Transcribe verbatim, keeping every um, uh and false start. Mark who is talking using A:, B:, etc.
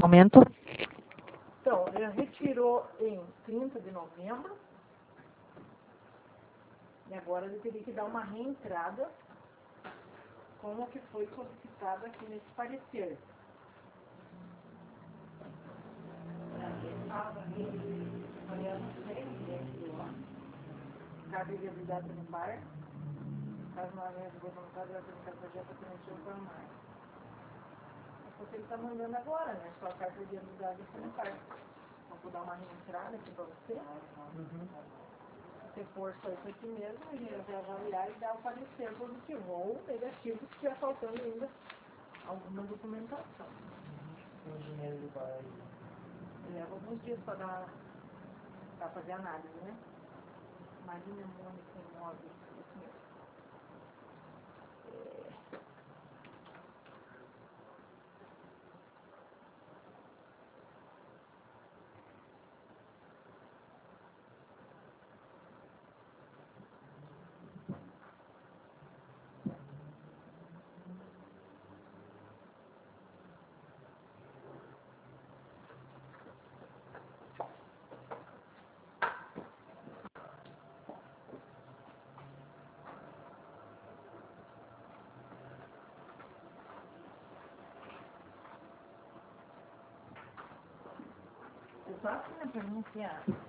A: aumento?
B: Então, ele retirou em trinta de novembro. E agora ele teria que dar uma reentrada como que foi solicitado aqui nesse parecer. Cabe viabilidade no par, caso não haja regulamentação, vai apresentar projeto alternativo para o mar. É porque ele está mandando agora, né? Só a carta de viabilidade aqui no par. Então, vou dar uma reentrada aqui para você. Uhum. Você for só isso aqui mesmo, a gente vai avaliar e dar o parecer positivo ou negativo se estiver faltando ainda alguma documentação.
C: O engenheiro do bar
B: leva alguns dias para dar para fazer análise, né? Marina Mônica Imóveis, isso mesmo. É... Exato, né? Para mim, assim, ah,